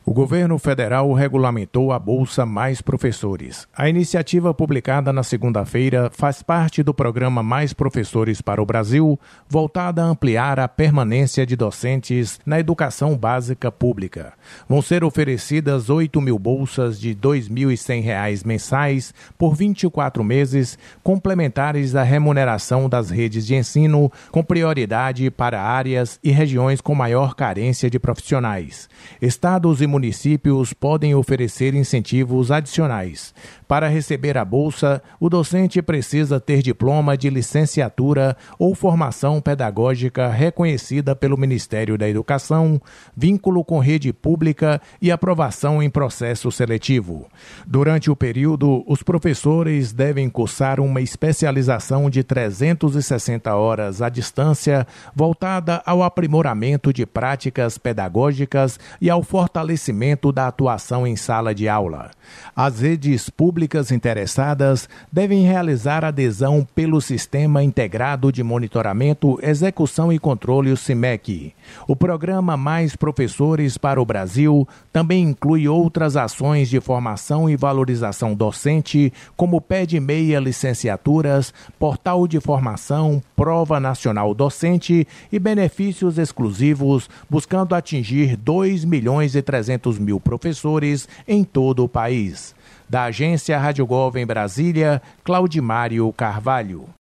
O governo federal regulamentou a Bolsa Mais Professores. A iniciativa publicada na segunda-feira faz parte do programa Mais Professores para o Brasil, voltada a ampliar a permanência de docentes na educação básica pública. Vão ser oferecidas 8 mil bolsas de R$ 2.100 mensais por 24 meses, complementares à remuneração das redes de ensino, com prioridade para áreas e regiões com maior carência de profissionais. Estados e municípios podem oferecer incentivos adicionais. Para receber a bolsa, o docente precisa ter diploma de licenciatura ou formação pedagógica reconhecida pelo Ministério da Educação, vínculo com rede pública e aprovação em processo seletivo. Durante o período, os professores devem cursar uma especialização de 360 horas à distância, voltada ao aprimoramento de práticas pedagógicas e ao fortalecimento da atuação em sala de aula. As redes públicas interessadas devem realizar adesão pelo Sistema Integrado de Monitoramento, Execução e Controle, o SIMEC. O programa Mais Professores para o Brasil também inclui outras ações de formação e valorização docente, como Pé de Meia Licenciaturas, Portal de Formação, Prova Nacional Docente e benefícios exclusivos, buscando atingir 2.300.000 professores em todo o país. Da agência Rádio Gov em Brasília, Claudimário Carvalho.